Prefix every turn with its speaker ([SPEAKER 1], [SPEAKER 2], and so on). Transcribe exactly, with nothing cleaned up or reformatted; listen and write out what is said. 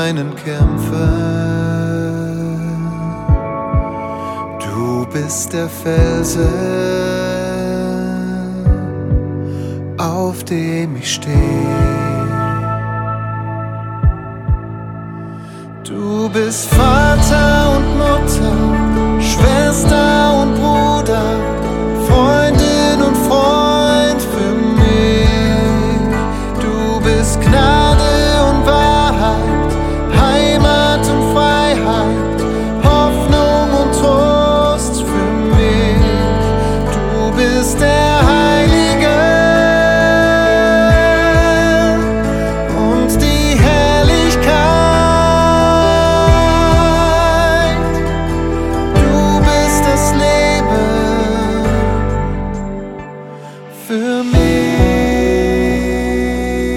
[SPEAKER 1] meinen Kämpfen. Du bist der Felsen, auf dem ich stehe. Du bist Vater und Mutter, Schwester und Bruder, Freundin und Freund für mich. Du bist Gnade